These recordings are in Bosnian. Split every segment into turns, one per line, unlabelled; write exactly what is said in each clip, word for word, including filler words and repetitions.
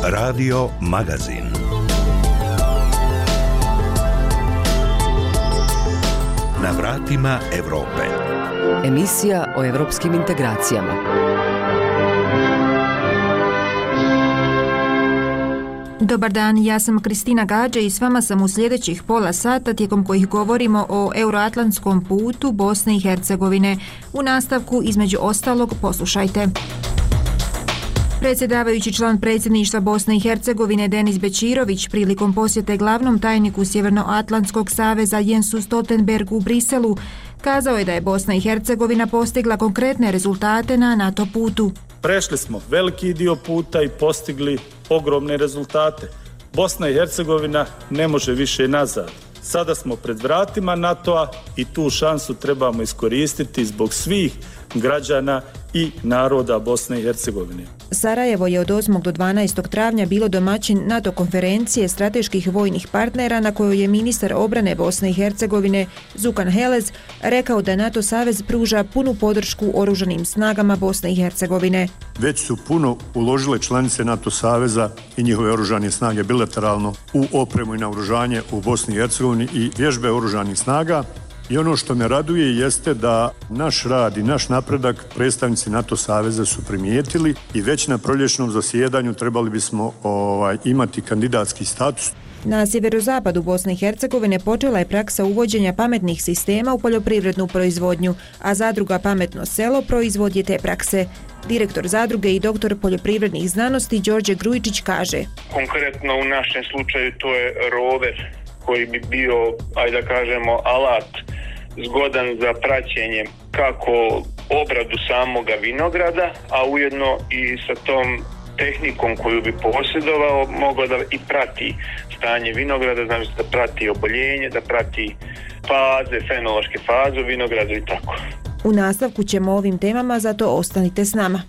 Radio Magazin. Na vratima Europe.
Emisija o evropskim integracijama.
Dobar dan, ja sam Kristina Gađe i s vama sam u sljedećih pola sata tijekom kojih govorimo o euroatlantskom putu Bosne i Hercegovine. U nastavku, između ostalog, poslušajte. Predsjedavajući član predsjedništva Bosne i Hercegovine Denis Bećirović prilikom posjete glavnom tajniku Sjevernoatlantskog saveza Jensu Stoltenbergu u Briselu kazao je da je Bosna i Hercegovina postigla konkretne rezultate na NATO putu.
Prešli smo veliki dio puta i postigli ogromne rezultate. Bosna i Hercegovina ne može više nazad. Sada smo pred vratima NATO-a i tu šansu trebamo iskoristiti zbog svih građana i naroda Bosne i Hercegovine.
Sarajevo je od osmog do dvanaestog travnja bilo domaćin NATO konferencije strateških vojnih partnera na kojoj je ministar obrane Bosne i Hercegovine Zukan Helez rekao da NATO savez pruža punu podršku oružanim snagama Bosne i Hercegovine.
Već su puno uložile članice NATO saveza i njihove oružane snage bilateralno u opremu i naoružanje u Bosni i Hercegovini i vježbe oružanih snaga. I ono što me raduje jeste da naš rad i naš napredak predstavnici NATO saveza su primijetili i već na proljećnom zasjedanju trebali bismo ovaj, imati kandidatski status.
Na sjeverozapadu Bosne i Hercegovine počela je praksa uvođenja pametnih sistema u poljoprivrednu proizvodnju, a zadruga Pametno selo proizvod je te prakse. Direktor zadruge i doktor poljoprivrednih znanosti Đorđe Grujičić kaže:
Konkretno u našem slučaju to je rover koji bi bio, ajde da kažemo, alat zgodan za praćenje kako obradu samoga vinograda, a ujedno i sa tom tehnikom koju bi posjedovao mogao da i prati stanje vinograda, znači da prati oboljenje, da prati faze, fenološke faze u vinogradu i tako.
U nastavku ćemo o ovim temama, zato ostanite s nama.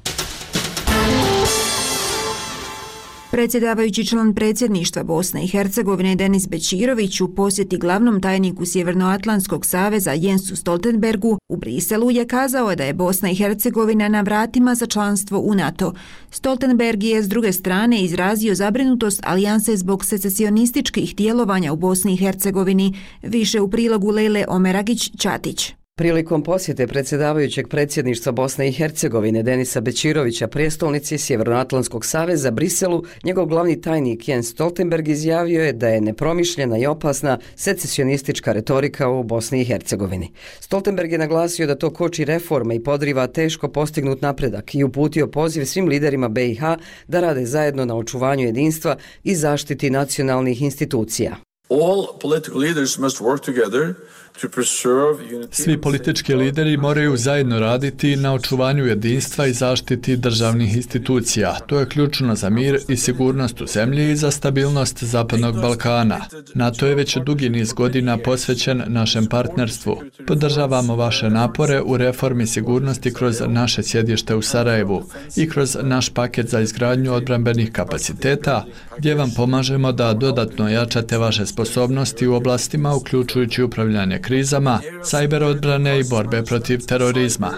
Predsjedavajući član predsjedništva Bosne i Hercegovine Denis Bećirović u posjeti glavnom tajniku Sjevernoatlantskog saveza Jensu Stoltenbergu u Briselu je kazao da je Bosna i Hercegovina na vratima za članstvo u NATO. Stoltenberg je s druge strane izrazio zabrinutost alijanse zbog secesionističkih djelovanja u Bosni i Hercegovini, više u prilogu Lejle Omeragić-Ćatić.
Prilikom posjete predsjedavajućeg predsjedništva Bosne i Hercegovine Denisa Bećirovića prijestolnici Sjevernoatlantskog saveza Briselu, njegov glavni tajnik Jens Stoltenberg izjavio je da je nepromišljena i opasna secesionistička retorika u Bosni i Hercegovini. Stoltenberg je naglasio da to koči reforme i podriva teško postignut napredak i uputio poziv svim liderima B i H da rade zajedno na očuvanju jedinstva i zaštiti nacionalnih institucija.
All political leaders must work together.
Svi politički lideri moraju zajedno raditi na očuvanju jedinstva i zaštiti državnih institucija. To je ključno za mir i sigurnost u zemlji i za stabilnost Zapadnog Balkana. NATO je već dugi niz godina posvećen našem partnerstvu. Podržavamo vaše napore u reformi sigurnosti kroz naše sjedište u Sarajevu i kroz naš paket za izgradnju odbrambenih kapaciteta, gdje vam pomažemo da dodatno jačate vaše sposobnosti u oblastima uključujući upravljanje krizama, sajber odbrane i borbe protiv terorizma.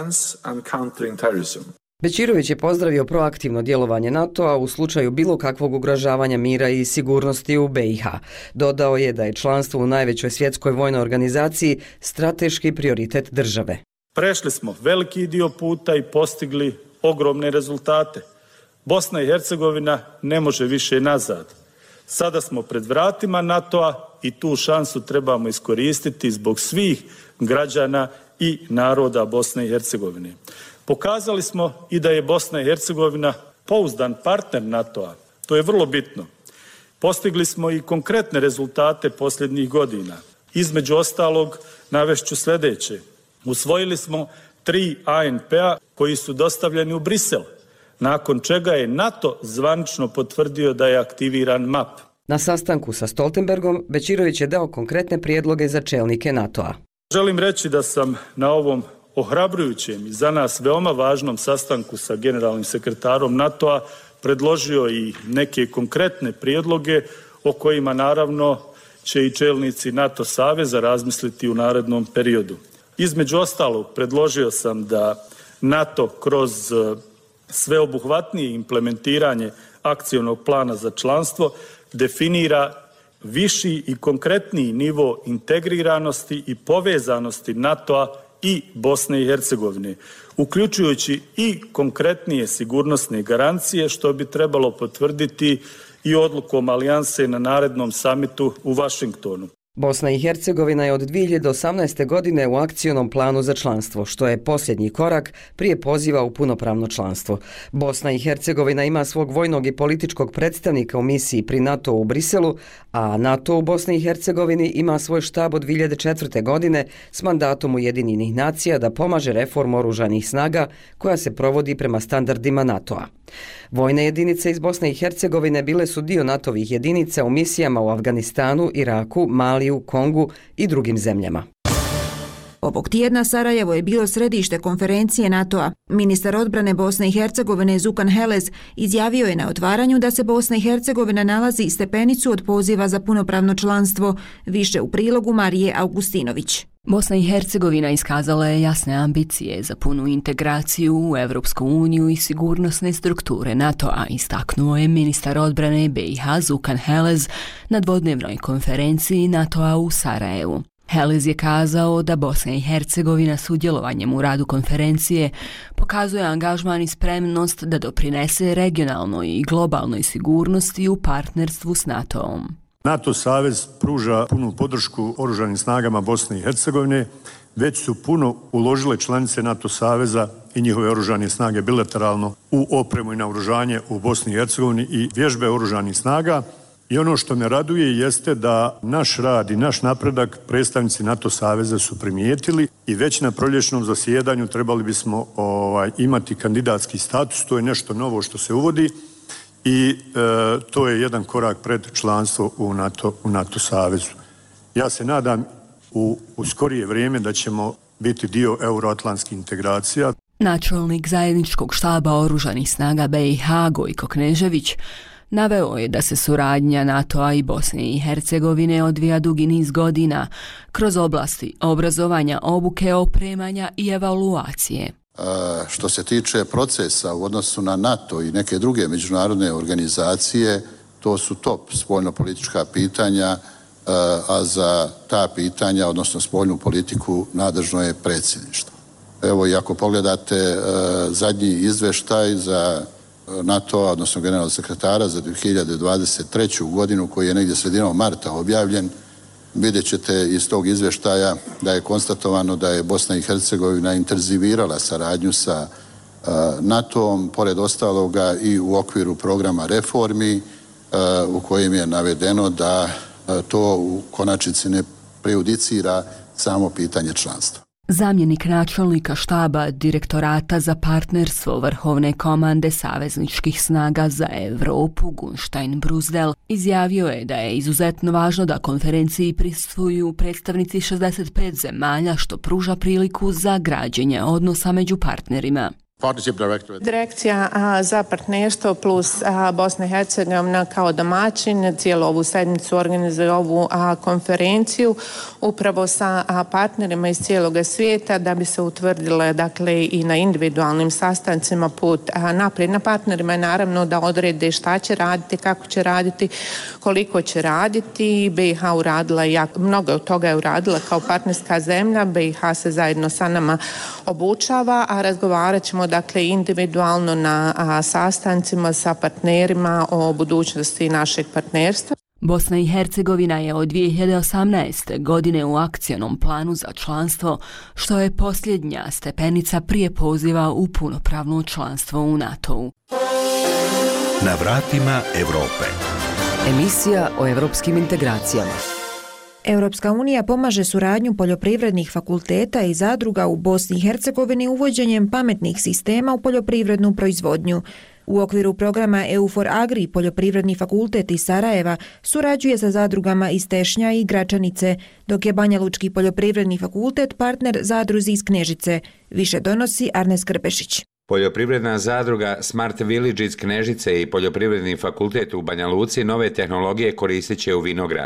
Bećirović je pozdravio proaktivno djelovanje NATO-a u slučaju bilo kakvog ugrožavanja mira i sigurnosti u B i H. Dodao je da je članstvo u najvećoj svjetskoj vojnoj organizaciji strateški prioritet države.
Prešli smo veliki dio puta i postigli ogromne rezultate. Bosna i Hercegovina ne može više nazad. Sada smo pred vratima NATO-a i tu šansu trebamo iskoristiti zbog svih građana i naroda Bosne i Hercegovine. Pokazali smo i da je Bosna i Hercegovina pouzdan partner NATO-a. To je vrlo bitno. Postigli smo i konkretne rezultate posljednjih godina. Između ostalog navešću sljedeće. Usvojili smo tri A N P-a koji su dostavljeni u Brisel, nakon čega je NATO zvanično potvrdio da je aktiviran M A P.
Na sastanku sa Stoltenbergom Bećirović je dao konkretne prijedloge za čelnike NATO-a.
Želim reći da sam na ovom ohrabrujućem i za nas veoma važnom sastanku sa generalnim sekretarom NATO-a predložio i neke konkretne prijedloge o kojima naravno će i čelnici NATO saveza razmisliti u narednom periodu. Između ostalog predložio sam da NATO kroz Sveobuhvatnije implementiranje akcionog plana za članstvo definira viši i konkretniji nivo integriranosti i povezanosti NATO-a i Bosne i Hercegovine, uključujući i konkretnije sigurnosne garancije, što bi trebalo potvrditi i odlukom alijanse na narednom samitu u Vašingtonu.
Bosna i Hercegovina je od dvije hiljade osamnaeste. godine u akcionom planu za članstvo, što je posljednji korak prije poziva u punopravno članstvo. Bosna i Hercegovina ima svog vojnog i političkog predstavnika u misiji pri NATO u Briselu, a NATO u Bosni i Hercegovini ima svoj štab od dvije hiljade četvrte. godine s mandatom Ujedinjenih nacija da pomaže reformu oružanih snaga koja se provodi prema standardima NATO-a. Vojne jedinice iz Bosne i Hercegovine bile su dio NATO-vih jedinica u misijama u Afganistanu, Iraku, Maliju, Kongu i drugim zemljama.
Ovog tjedna Sarajevo je bilo središte konferencije NATO-a. Ministar odbrane Bosne i Hercegovine Zukan Helez izjavio je na otvaranju da se Bosna i Hercegovina nalazi stepenicu od poziva za punopravno članstvo, više u prilogu Marije Augustinović.
Bosna i Hercegovina iskazala je jasne ambicije za punu integraciju u Evropsku uniju i sigurnosne strukture NATO-a, istaknuo je ministar odbrane B i H Zukan Helez na dvodnevnoj konferenciji NATO-a u Sarajevu. Helez je kazao da Bosna i Hercegovina sudjelovanjem u radu konferencije pokazuje angažman i spremnost da doprinese regionalnoj i globalnoj sigurnosti u partnerstvu s NATO-om.
NATO savez pruža punu podršku oružanim snagama Bosne i Hercegovine, već su puno uložile članice NATO saveza i njihove oružane snage bilateralno u opremu i naoružanje u Bosni i Hercegovini i vježbe oružanih snaga. I ono što me raduje jeste da naš rad i naš napredak predstavnici NATO saveza su primijetili i već na proljećnom zasjedanju trebali bismo ovaj, imati kandidatski status, to je nešto novo što se uvodi. I e, to je jedan korak pred članstvo u NATO, u NATO savezu. Ja se nadam u, u skorije vrijeme da ćemo biti dio euroatlantskih integracija.
Načelnik zajedničkog štaba oružanih snaga B i H Gojko Knežević naveo je da se suradnja NATO-a i Bosne i Hercegovine odvija dugi niz godina kroz oblasti obrazovanja, obuke, opremanja i evaluacije.
Što se tiče procesa u odnosu na NATO i neke druge međunarodne organizacije, to su top spoljnopolitička pitanja, a za ta pitanja, odnosno spoljnu politiku, nadležno je predsjedništvo. Evo, i ako pogledate zadnji izveštaj za NATO, odnosno generalnog sekretara za dvije hiljade dvadeset treću. godinu, koji je negdje sredinom marta objavljen, vidjet ćete iz tog izvještaja da je konstatovano da je Bosna i Hercegovina intenzivirala saradnju sa NATO-om, pored ostaloga i u okviru programa reformi u kojem je navedeno da to u konačnici ne prejudicira samo pitanje članstva.
Zamjenik načelnika štaba Direktorata za partnerstvo Vrhovne komande savezničkih snaga za Europu Gunštajn Bruzdel izjavio je da je izuzetno važno da konferenciji prisustvuju predstavnici šezdeset pet zemalja, što pruža priliku za građenje odnosa među partnerima.
Direkcija a, za partnerstvo plus a, Bosna i Hercegovina kao domaćin cijelu ovu sedmicu organizuje ovu a, konferenciju upravo sa a, partnerima iz cijelog svijeta da bi se utvrdile, dakle, i na individualnim sastancima put a, naprijed. Na partnerima je naravno da odrede šta će raditi, kako će raditi, koliko će raditi. B i H uradila jako, mnogo od toga je uradila kao partnerska zemlja. B i H se zajedno sa nama obučava, a razgovarat ćemo, dakle, individualno na a, sastancima sa partnerima o budućnosti našeg partnerstva.
Bosna i Hercegovina je od dvije hiljade osamnaeste. godine u akcionom planu za članstvo, što je posljednja stepenica prije poziva u punopravno članstvo u NATO-u.
Na vratima Europe.
Emisija o evropskim integracijama.
Europska unija pomaže suradnju poljoprivrednih fakulteta i zadruga u Bosni i Hercegovini uvođenjem pametnih sistema u poljoprivrednu proizvodnju. U okviru programa E U for Agri poljoprivredni fakultet iz Sarajeva surađuje sa zadrugama iz Tešnja i Gračanice, dok je Banja Lučki poljoprivredni fakultet partner zadruzi iz Knežice. Više donosi Arnes Krpešić.
Poljoprivredna zadruga Smart Village iz Knežice i poljoprivredni fakultet u Banja Luci nove tehnologije koristit će u vinogradu.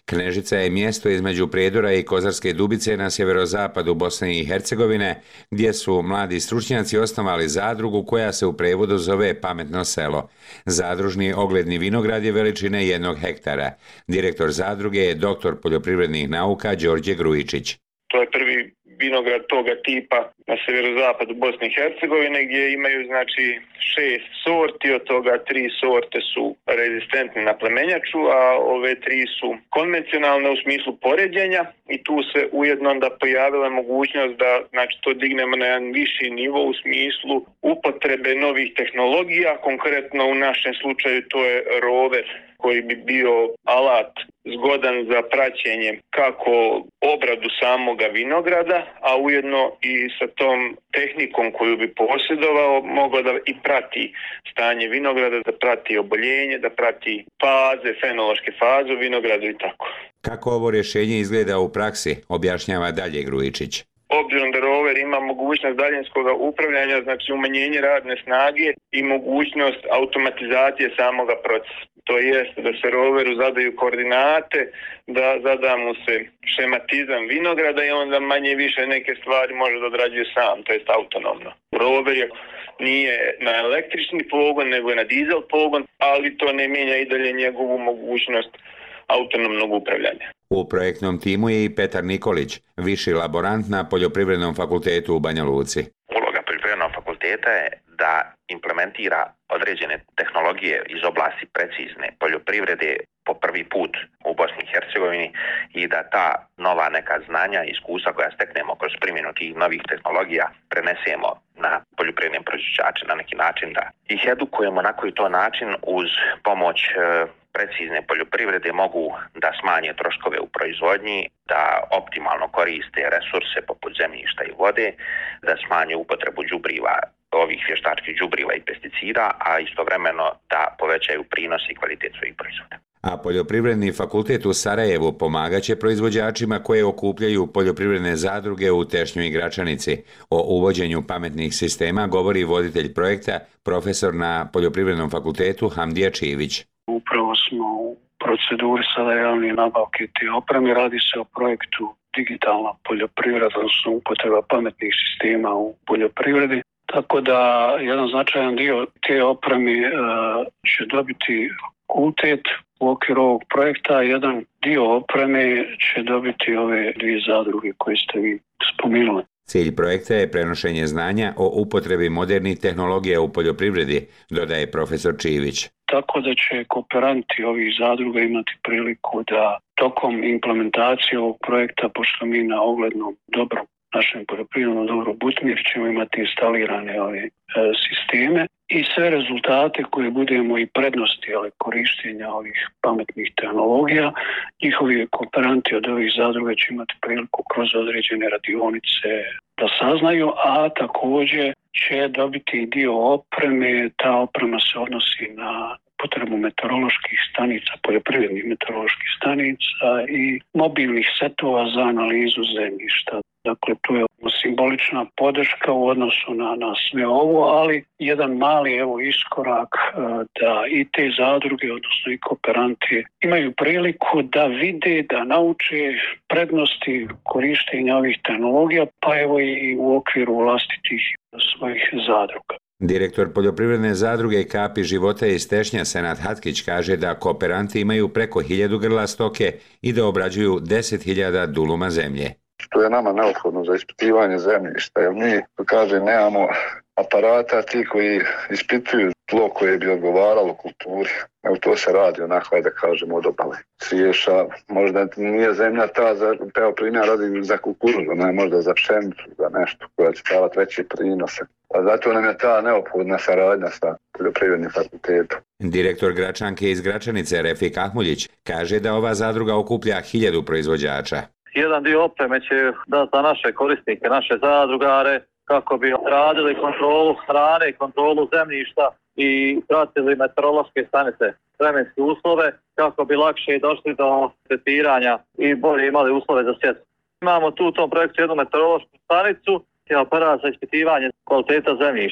Knežica je mjesto između Prijedora i Kozarske Dubice na sjeverozapadu Bosne i Hercegovine, gdje su mladi stručnjaci osnovali zadrugu koja se u prevodu zove Pametno selo. Zadružni ogledni vinograd je veličine jednog hektara. Direktor zadruge je doktor poljoprivrednih nauka Đorđe Grujičić.
To je prvi vinograd toga tipa na severozapadu Bosne i Hercegovine gdje imaju znači šest sorti, od toga tri sorte su rezistentne na plemenjaču, a ove tri su konvencionalne u smislu poređenja i tu se ujedno onda pojavila mogućnost da znači to dignemo na jedan viši nivo u smislu upotrebe novih tehnologija, konkretno u našem slučaju to je rover koji bi bio alat zgodan za praćenje kako obradu samoga vinograda, a ujedno i sa tom tehnikom koju bi posjedovao mogao da i prati stanje vinograda, da prati oboljenje, da prati faze, fenološke faze u vinogradu i tako.
Kako ovo rješenje izgleda u praksi, objašnjava dalje Grujičić.
Obzirom da rover ima mogućnost daljinskog upravljanja, znači umanjenje radne snage i mogućnost automatizacije samoga procesa. To jest da se roveru zadaju koordinate, da zada mu se šematizam vinograda i onda manje više neke stvari može da odrađuje sam, to jest autonomno. Rover je, nije na električni pogon, nego je na dizel pogon, ali to ne mijenja i dalje njegovu mogućnost autonomnog upravljanja.
U projektnom timu je i Petar Nikolić, viši laborant na Poljoprivrednom fakultetu u Banja Luci.
Uloga Poljoprivrednog fakulteta je da implementira određene tehnologije iz oblasti precizne poljoprivrede po prvi put u Bosni i Hercegovini i da ta nova neka znanja i iskustva koja steknemo kroz primjenu tih novih tehnologija prenesemo na poljoprivredne proizvođače na neki način, da ih edukujemo na koji to način uz pomoć e, precizne poljoprivrede mogu da smanje troškove u proizvodnji, da optimalno koriste resurse poput zemljišta i vode, da smanje upotrebu đubriva, ovih vještačkih đubriva i pesticida, a istovremeno da povećaju prinos i kvalitet svojih proizvoda.
A Poljoprivredni fakultet u Sarajevu pomagaće proizvođačima koje okupljaju poljoprivredne zadruge u Tešnju i Gračanici. O uvođenju pametnih sistema govori voditelj projekta, profesor na Poljoprivrednom fakultetu Hamdija Čivić.
Upravo smo u proceduri sada javne nabavke te opreme. Radi se o projektu digitalna poljoprivreda, odnosno upotreba pametnih sistema u poljoprivredi. Tako da jedan značajan dio te opreme e, će dobiti fakultet u okviru ovog projekta, jedan dio opreme će dobiti ove dvije zadruge koje ste vi spomenuli.
Cilj projekta je prenošenje znanja o upotrebi modernih tehnologija u poljoprivredi, dodaje profesor Čivić.
Tako da će kooperanti ovih zadruga imati priliku da tokom implementacije ovog projekta, pošto mi na oglednom dobrom našem poljoprivrednom dobru Butmir ćemo imati instalirane ove e, sisteme i sve rezultate koje budemo i prednosti ale, korištenja ovih pametnih tehnologija, njihovi kooperanti od ovih zadruga će imati priliku kroz određene radionice da saznaju, a također će dobiti dio opreme. Ta oprema se odnosi na potrebu meteoroloških stanica, poljoprivrednih meteoroloških stanica i mobilnih setova za analizu zemljišta. Dakle, to je simbolična podrška u odnosu na, na sve ovo, ali jedan mali evo iskorak da i te zadruge, odnosno i kooperanti, imaju priliku da vide, da nauče prednosti korištenja ovih tehnologija, pa evo i u okviru vlastitih svojih zadruga.
Direktor poljoprivredne zadruge Kapi života iz Tešnja Senad Hatkić kaže da kooperanti imaju preko hiljadu grla stoke i da obrađuju deset hiljada duluma zemlje.
To je nama neophodno za ispitivanje zemljišta, jer mi, kaže, nemamo aparata ti koji ispituju tlo koje bi odgovaralo kulturi. Evo to se radi onako, da kažemo, od obale. Sriješa, možda nije zemlja ta, za, evo primjer radi za kukuruzu, ne možda za pšenicu, za nešto koja će davati veće prinose. A zato nam je ta neophodna saradnja sa poljoprivrednim fakultetom.
Direktor Gračanke iz Gračanice Refik Ahmuljić kaže da ova zadruga okuplja hiljadu proizvođača.
Jedan dio opreme će da za naše korisnike, naše zadrugare, kako bi radili kontrolu hrane, kontrolu zemljišta i pratili meteorološke stanice, vremenske uslove, kako bi lakše došli do tretiranja i bolje imali uslove za sjetvu. Imamo tu u tom projektu jednu meteorološku stanicu i aparat za ispitivanje kvaliteta zemljišta.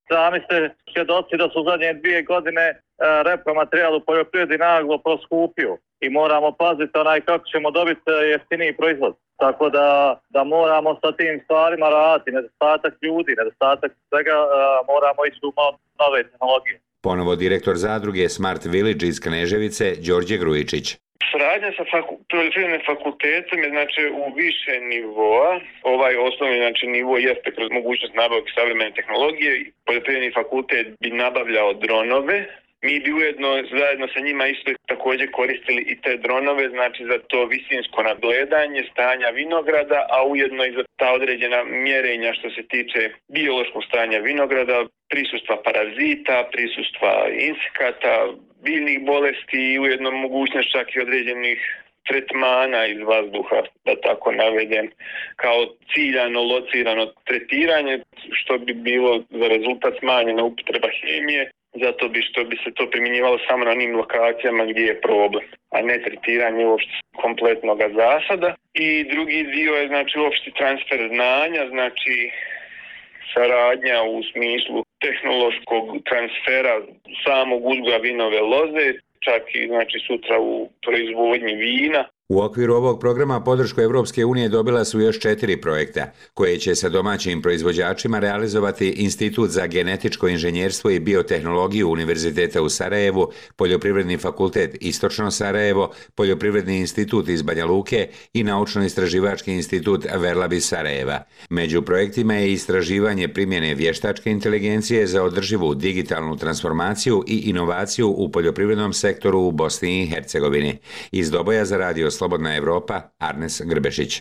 Sami ste svjedoci da su zadnje dvije godine repromaterijal u poljoprivredi naglo poskupio i moramo paziti onaj kako ćemo dobiti jeftiniji proizvod. Tako da, da moramo sa tim stvarima raditi, nedostatak ljudi, nedostatak svega, moramo ići u nove tehnologije.
Ponovo direktor zadruge Smart Village iz Kneževice, Đorđe Grujičić.
Saradnja sa faku, poljoprivrednim fakultetom je znači u više nivoa. Ovaj osnovni znači nivo jeste kroz mogućnost nabavke savremene tehnologije. Poljoprivredni fakultet bi nabavljao dronove. Mi bi ujedno zajedno sa njima isto također koristili i te dronove, znači za to visinsko nadgledanje stanja vinograda, a ujedno i za ta određena mjerenja što se tiče biološkog stanja vinograda, prisustva parazita, prisustva insekata, biljnih bolesti i ujedno mogućnost čak i određenih tretmana iz vazduha, da tako navedem, kao ciljano locirano tretiranje, što bi bilo za rezultat smanjena upotreba hemije, zato bi što bi se to primjenjivalo samo na onim lokacijama gdje je problem, a ne tretiranje uopšte kompletnog zasada. I drugi dio je znači uopšte transfer znanja, znači saradnja u smislu tehnološkog transfera samog uzgoja vinove loze, čak i znači sutra u proizvodnji vina.
U okviru ovog programa podršku Evropske unije dobila su još četiri projekta, koje će sa domaćim proizvođačima realizovati Institut za genetičko inženjerstvo i biotehnologiju Univerziteta u Sarajevu, Poljoprivredni fakultet Istočno Sarajevo, Poljoprivredni institut iz Banja Luke i Naučno-istraživački institut Verlab iz Sarajeva. Među projektima je istraživanje primjene vještačke inteligencije za održivu digitalnu transformaciju i inovaciju u poljoprivrednom sektoru u Bosni i Hercegovini. Iz Doboja za radio Slobodna Evropa, Arnes Grbešić.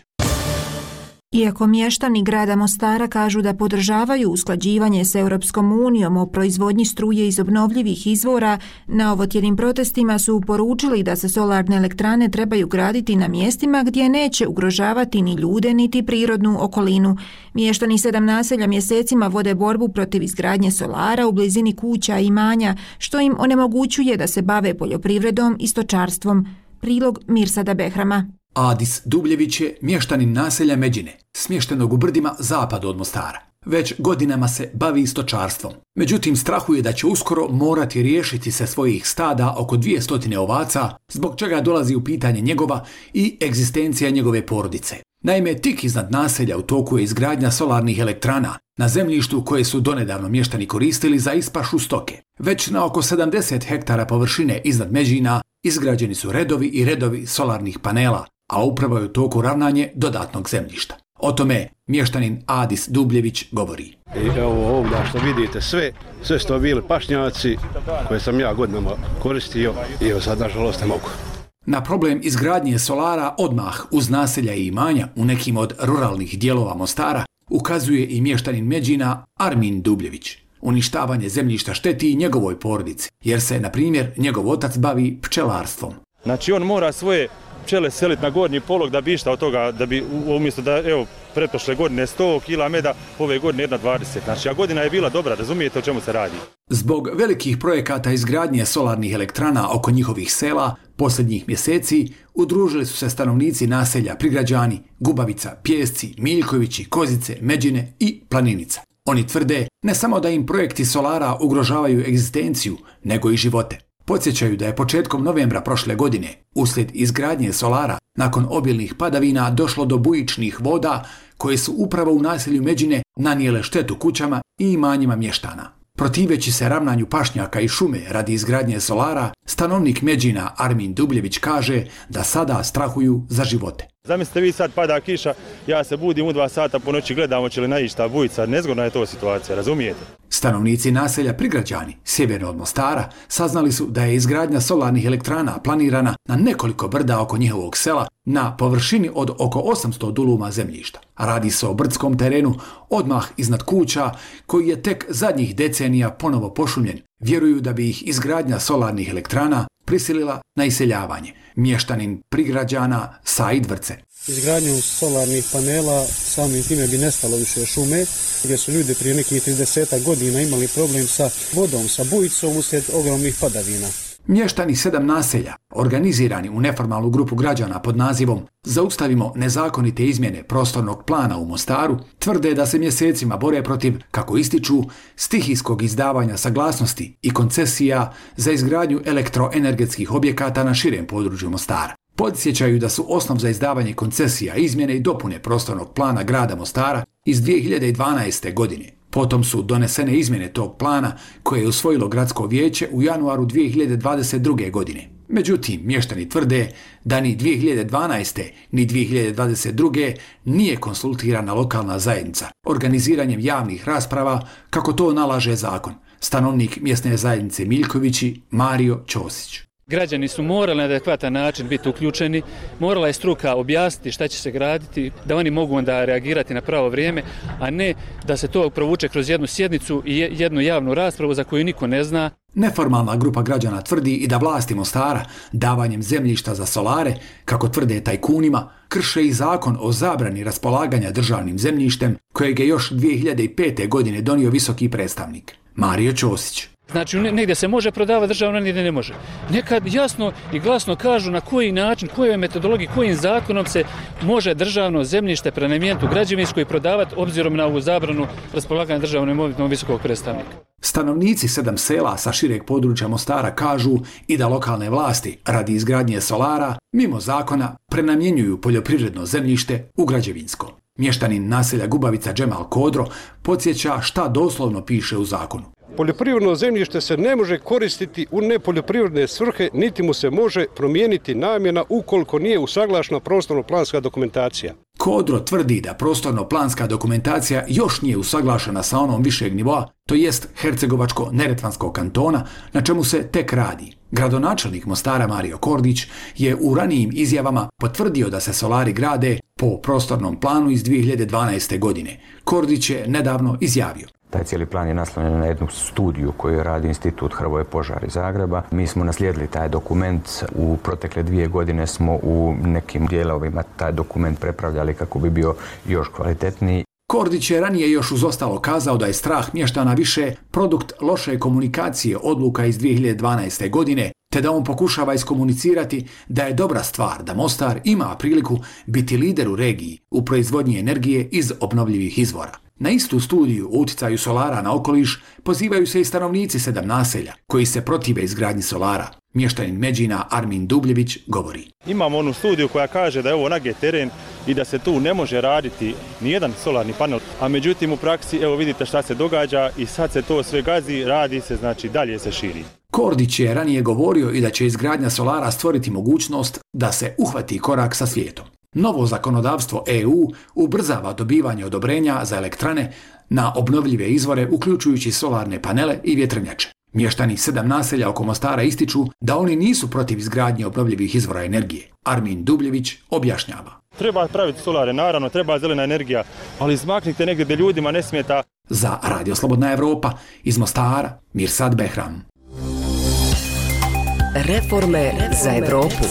Iako mještani grada Mostara kažu da podržavaju usklađivanje s Europskom unijom o proizvodnji struje iz obnovljivih izvora, na ovotjednim protestima su poručili da se solarne elektrane trebaju graditi na mjestima gdje neće ugrožavati ni ljude niti prirodnu okolinu. Mještani sedam naselja mjesecima vode borbu protiv izgradnje solara u blizini kuća i imanja, što im onemogućuje da se bave poljoprivredom i stočarstvom. Prilog Mirsada Behrama.
Adis Dubljević je mještanin naselja Međine, smještenog u brdima zapadu od Mostara. Već godinama se bavi stočarstvom. Međutim, strahuje da će uskoro morati riješiti se svojih stada oko dvjesto ovaca, zbog čega dolazi u pitanje njegova i egzistencija njegove porodice. Naime, tik iznad naselja u toku je izgradnja solarnih elektrana na zemljištu koje su donedavno mještani koristili za ispašu stoke. Već na oko sedamdeset hektara površine iznad Međina izgrađeni su redovi i redovi solarnih panela, a upravo je u toku ravnanje dodatnog zemljišta. O tome mještanin Adis Dubljević govori.
I evo ovdje što vidite sve, sve su to bili pašnjaci koje sam ja godinama koristio i evo sad nažalost ne mogu.
Na problem izgradnje solara odmah uz naselja i imanja u nekim od ruralnih dijelova Mostara ukazuje i mještanin Međina Armin Dubljević. Uništavanje zemljišta šteti i njegovoj porodici, jer se, na primjer, njegov otac bavi pčelarstvom.
Znači on mora svoje pčele seliti na gornji polog da bi išta od toga, da bi umjesto da, evo, pretprošle godine sto kila meda, ove godine jedna dvadeset. Znači, a godina je bila dobra, razumijete o čemu se radi.
Zbog velikih projekata izgradnje solarnih elektrana oko njihovih sela, posljednjih mjeseci udružili su se stanovnici naselja Prigrađani, Gubavica, Pjesci, Miljkovići, Kozice, Međine i Planinica. Oni tvrde ne samo da im projekti solara ugrožavaju egzistenciju, nego i živote. Podsjećaju da je početkom novembra prošle godine, uslijed izgradnje solara, nakon obilnih padavina došlo do bujičnih voda koje su upravo u naselju Međine nanijele štetu kućama i imanjima mještana. Protiveći se ravnanju pašnjaka i šume radi izgradnje solara, stanovnik Međina Armin Dubljević kaže da sada strahuju za živote.
Zamislite vi sad pada kiša, ja se budim u dva sata po noći, gledamo će li naići ta bujica, nezgodna je to situacija, razumijete?
Stanovnici naselja Prigrađani, sjeverno od Mostara, saznali su da je izgradnja solarnih elektrana planirana na nekoliko brda oko njihovog sela na površini od oko osamsto duluma zemljišta. Radi se o brdskom terenu odmah iznad kuća koji je tek zadnjih decenija ponovo pošumljen. Vjeruju da bi ih izgradnja solarnih elektrana prisilila na iseljavanje. Mještanin Prigrađana Said Vrce.
Izgradnjom solarnih panela samim time bi nestalo više šume, gdje su ljudi prije nekih trideset godina imali problem sa vodom, sa bujicom uslijed ogromnih padavina.
Mještani sedam naselja, organizirani u neformalnu grupu građana pod nazivom Zaustavimo nezakonite izmjene prostornog plana u Mostaru, tvrde da se mjesecima bore protiv, kako ističu, stihijskog izdavanja saglasnosti i koncesija za izgradnju elektroenergetskih objekata na širem području Mostara. Podsjećaju da su osnov za izdavanje koncesija izmjene i dopune prostornog plana grada Mostara iz dvije hiljade dvanaeste. godine. Potom su donesene izmjene tog plana koje je usvojilo gradsko vijeće u januaru dvije hiljade dvadeset druge. godine. Međutim, mještani tvrde da ni dvije hiljade dvanaeste. ni dvije hiljade dvadeset druge. nije konsultirana lokalna zajednica organiziranjem javnih rasprava kako to nalaže zakon. Stanovnik mjesne zajednice Miljkovići Mario Ćosić.
Građani su morali na adekvatan način biti uključeni, morala je struka objasniti šta će se graditi, da oni mogu onda reagirati na pravo vrijeme, a ne da se to provuče kroz jednu sjednicu i jednu javnu raspravu za koju niko ne zna.
Neformalna grupa građana tvrdi i da vlasti Mostara davanjem zemljišta za solare, kako tvrde tajkunima, krše i zakon o zabrani raspolaganja državnim zemljištem kojeg je još dvije hiljade pete. godine donio visoki predstavnik Mario Ćosić.
Znači, negdje se može prodavati državno, negdje ne može. Nekad jasno i glasno kažu na koji način, kojoj metodologiji, kojim zakonom se može državno zemljište prenamijeniti u građevinsko i prodavati obzirom na ovu zabranu raspolaganja državnom imovinom visokog predstavnika.
Stanovnici sedam sela sa šireg područja Mostara kažu i da lokalne vlasti radi izgradnje solara mimo zakona prenamjenjuju poljoprivredno zemljište u građevinsko. Mještanin naselja Gubavica Džemal Kodro podsjeća šta doslovno piše u zakonu.
Poljoprivredno zemljište se ne može koristiti u nepoljoprivredne svrhe, niti mu se može promijeniti namjena ukoliko nije usaglašena prostorno-planska dokumentacija.
Kodro tvrdi da prostorno-planska dokumentacija još nije usaglašena sa onom višeg nivoa, to jest Hercegovačko-Neretvanskog kantona, na čemu se tek radi. Gradonačelnik Mostara Mario Kordić je u ranijim izjavama potvrdio da se solari grade po prostornom planu iz dvije hiljade dvanaeste. godine. Kordić je nedavno izjavio:
taj cijeli plan je naslonjen na jednu studiju koju radi Institut Hrvoje Požar iz Zagreba. Mi smo naslijedili taj dokument. U protekle dvije godine smo u nekim dijelovima taj dokument prepravljali kako bi bio još kvalitetniji.
Kordić je ranije još uz ostalo kazao da je strah mještana više produkt loše komunikacije odluka iz dvije hiljade dvanaeste. godine, te da on pokušava iskomunicirati da je dobra stvar da Mostar ima priliku biti lider u regiji u proizvodnji energije iz obnovljivih izvora. Na istu studiju o utjecaju solara na okoliš pozivaju se i stanovnici sedam naselja koji se protive izgradnji solara. Mještanin Međina Armin Dubljević govori:
Imamo onu studiju koja kaže da je ovo nage teren i da se tu ne može raditi nijedan solarni panel, a međutim u praksi evo vidite šta se događa i sad se to sve gazi, radi se, znači dalje se širi.
Kordić je ranije govorio i da će izgradnja solara stvoriti mogućnost da se uhvati korak sa svijetom. Novo zakonodavstvo E U ubrzava dobivanje odobrenja za elektrane na obnovljive izvore, uključujući solarne panele i vjetrenjače. Mještani sedam naselja oko Mostara ističu da oni nisu protiv izgradnje obnovljivih izvora energije. Armin Dubljević objašnjava:
Treba praviti solare, naravno, treba zelena energija, ali izmaknite negdje gdje ljudima ne smeta.
Za Radio Slobodna Evropa iz Mostara, Mirsad Behram.
Reforme za Evropu.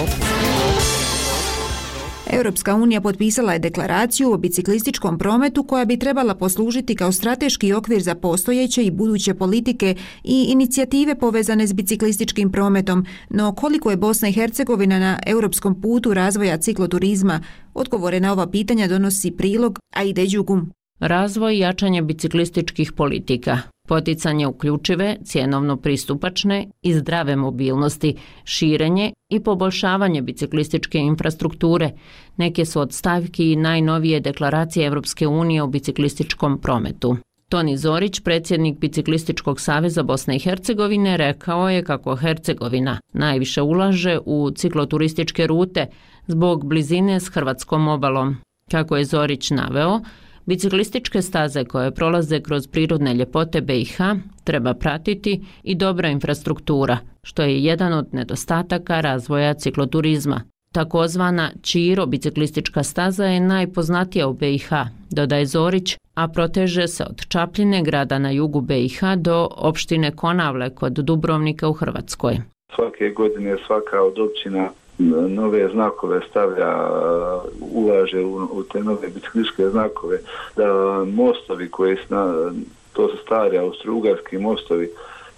Europska unija potpisala je deklaraciju o biciklističkom prometu koja bi trebala poslužiti kao strateški okvir za postojeće i buduće politike i inicijative povezane s biciklističkim prometom, no koliko je Bosna i Hercegovina na europskom putu razvoja cikloturizma? Odgovore na ova pitanja donosi prilog Aide Đugum.
Razvoj i jačanje biciklističkih politika, poticanje uključive, cjenovno pristupačne i zdrave mobilnosti, širenje i poboljšavanje biciklističke infrastrukture, neke su od stavki najnovije deklaracije Europske unije o biciklističkom prometu. Toni Zorić, predsjednik Biciklističkog saveza Bosne i Hercegovine, rekao je kako Hercegovina najviše ulaže u cikloturističke rute zbog blizine s hrvatskom obalom. Kako je Zorić naveo, biciklističke staze koje prolaze kroz prirodne ljepote B i H treba pratiti i dobra infrastruktura, što je jedan od nedostataka razvoja cikloturizma. Takozvana Čiro biciklistička staza je najpoznatija u B i H, dodaje Zorić, a proteže se od Čapljine, grada na jugu B i H, do opštine Konavle kod Dubrovnika u Hrvatskoj.
Svake godine svaka od općina nove znakove stavlja, ulaže u, u te nove biciklističke znakove, da mostovi koji su na, to su stari austrougarski mostovi,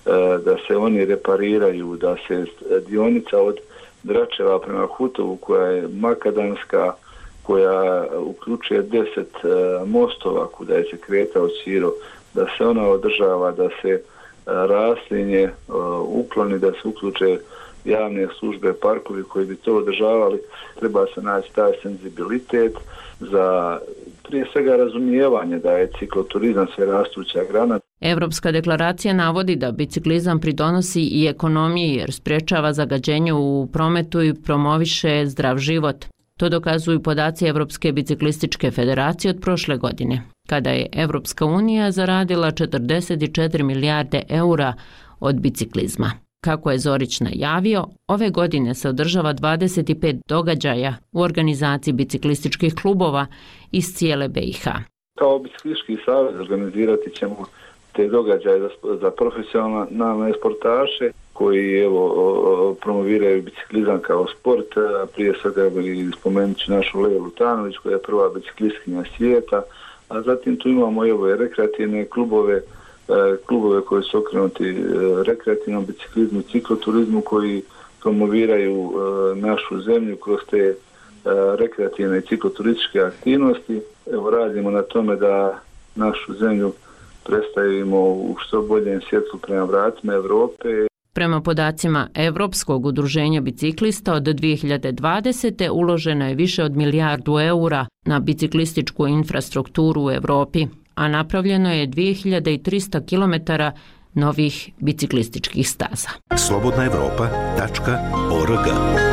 da se oni repariraju, da se dionica od Dračeva prema Hutovu koja je makadamska, koja uključuje deset mostova kuda je se kretao Ćiro, da se ona održava, da se raslinje ukloni, da se uključe javne službe, parkovi koji bi to održavali. Treba se naći taj senzibilitet za prije svega razumijevanje da je cikloturizam sve rastuća grana.
Evropska deklaracija navodi da biciklizam pridonosi i ekonomiji jer sprečava zagađenje u prometu i promoviše zdrav život. To dokazuju podaci Evropske biciklističke federacije od prošle godine, kada je Evropska unija zaradila četrdeset četiri milijarde eura od biciklizma. Kako je Zorić najavio, ove godine se održava dvadeset pet događaja u organizaciji biciklističkih klubova iz cijele B i H.
Kao biciklistički savez organizirati ćemo te događaje za, za profesionalne sportaše koji evo, promoviraju biciklizam kao sport. Prije svega spomenut ću našu Leju Lutanović koja je prva biciklistkinja svijeta, a zatim tu imamo evo, rekreativne klubove, klubove koji su okrenuti rekreativnom biciklizmu, cikloturizmu koji promoviraju našu zemlju kroz te rekreativne i cikloturističke aktivnosti. Evo, radimo na tome da našu zemlju predstavimo u što boljem svjetlu prema vratima Evrope.
Prema podacima Evropskog udruženja biciklista od dvije hiljade dvadesete. uloženo je više od milijardu eura na biciklističku infrastrukturu u Evropi, a napravljeno je dvije hiljade trista kilometara novih biciklističkih staza.
slobodna evropa tačka org.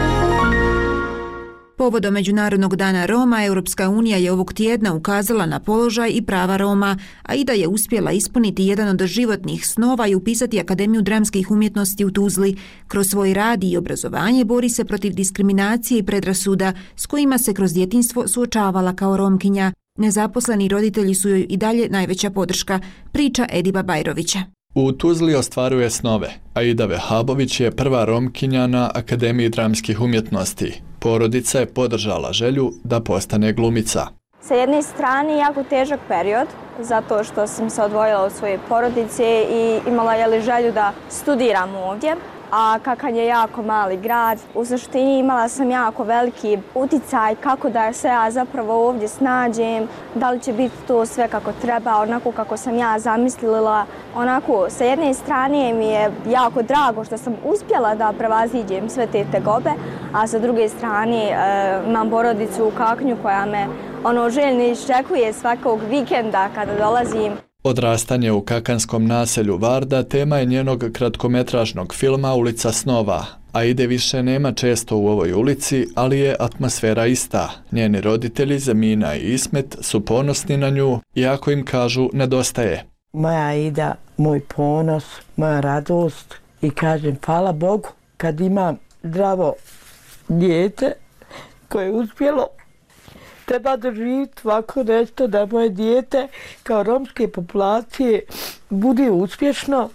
Povodom Međunarodnog dana Roma, Europska unija je ovog tjedna ukazala na položaj i prava Roma, a i da je uspjela ispuniti jedan od životnih snova i upisati Akademiju dramskih umjetnosti u Tuzli. Kroz svoj rad i obrazovanje bori se protiv diskriminacije i predrasuda s kojima se kroz djetinjstvo suočavala kao Romkinja. Nezaposleni roditelji su joj i dalje najveća podrška, priča Ediba Bajrovića.
U Tuzli ostvaruje snove. Aida Vehabović je prva Romkinja na Akademiji dramskih umjetnosti. Porodica je podržala želju da postane glumica.
Sa jedne strane jako težak period, zato što sam se odvojila od svoje porodice i imala je li želju da studiram ovdje. A Kakanj je jako mali grad, u suštini imala sam jako veliki uticaj kako da se ja zapravo ovdje snađem, da li će biti to sve kako treba, onako kako sam ja zamislila. Onako, sa jedne strane mi je jako drago što sam uspjela da prevaziđem sve te tegobe, a sa druge strane e, imam porodicu u Kaknju koja me ono željno iščekuje svakog vikenda kada dolazim.
Odrastanje u kakanskom naselju Varda tema je njenog kratkometražnog filma Ulica snova. Aide više nema često u ovoj ulici, ali je atmosfera ista. Njeni roditelji Zemina i Ismet su ponosni na nju, iako im kažu nedostaje.
Moja Aida, moj ponos, moja radost i kažem hvala Bogu kad imam zdravo dijete koje je uspjelo. Treba doživjeti ovako nešto da moje dijete kao romske populacije bude uspješno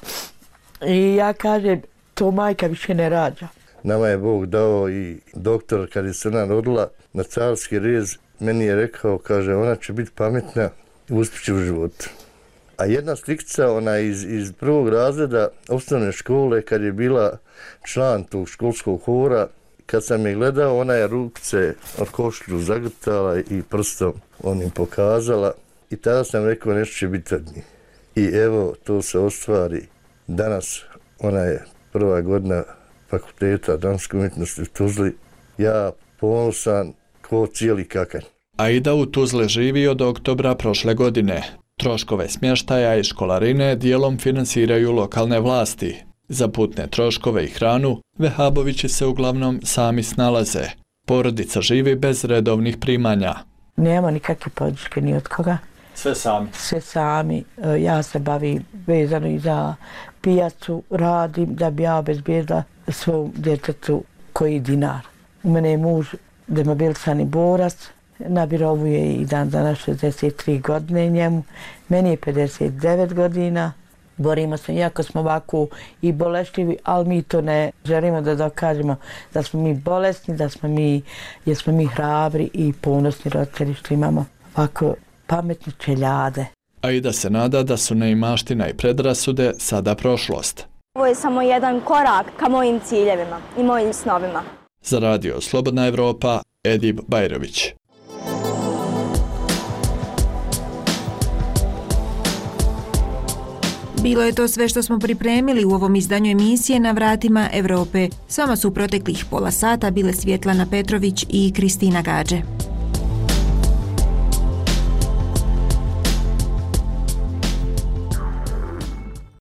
i ja kažem to majka više ne rađa.
Nama je Bog dao i doktor kad je se ona rodila na carski rez, meni je rekao, kaže ona će biti pametna i uspjeće u životu. A jedna slikica ona iz, iz prvog razreda osnovne škole kad je bila član tog školskog hora, kad sam je gledao, ona je rukice od košlju zagrtala i prstom onim pokazala i tada sam rekao nešto će biti od njih. I evo, to se ostvari. Danas ona je prva godina fakulteta dramske umjetnosti u Tuzli. Ja ponosan ko cijeli Kakanj.
Aida u Tuzle živi od oktobra prošle godine. Troškove smještaja i školarine dijelom finansiraju lokalne vlasti. Za putne troškove i hranu Vehabovići se uglavnom sami snalaze. Porodica živi bez redovnih primanja.
Nema nikakve podrške ni od koga.
Sve sami?
Sve sami. Ja se bavim vezano i za pijacu, radim da bi ja obezbijedila svom djetetu koji dinar. U mene je muž demobilisani borac, na birovu je i dan danas šezdeset tri godine njemu, meni je pedeset devet godina. Borimo se, iako smo ovako i bolešljivi, ali mi to ne želimo da dokažemo da smo mi bolesni, da smo mi, jer smo mi hrabri i ponosni roditelji što imamo ovako pametne čeljade.
Aida se nada da su neimaština i predrasude sada prošlost.
Ovo je samo jedan korak ka mojim ciljevima i mojim snovima.
Za radio Slobodna Evropa, Edip Bajrović.
Bilo je to sve što smo pripremili u ovom izdanju emisije Na vratima Evrope. S vama su u proteklih pola sata bile Svjetlana Petrović i Kristina Gađe.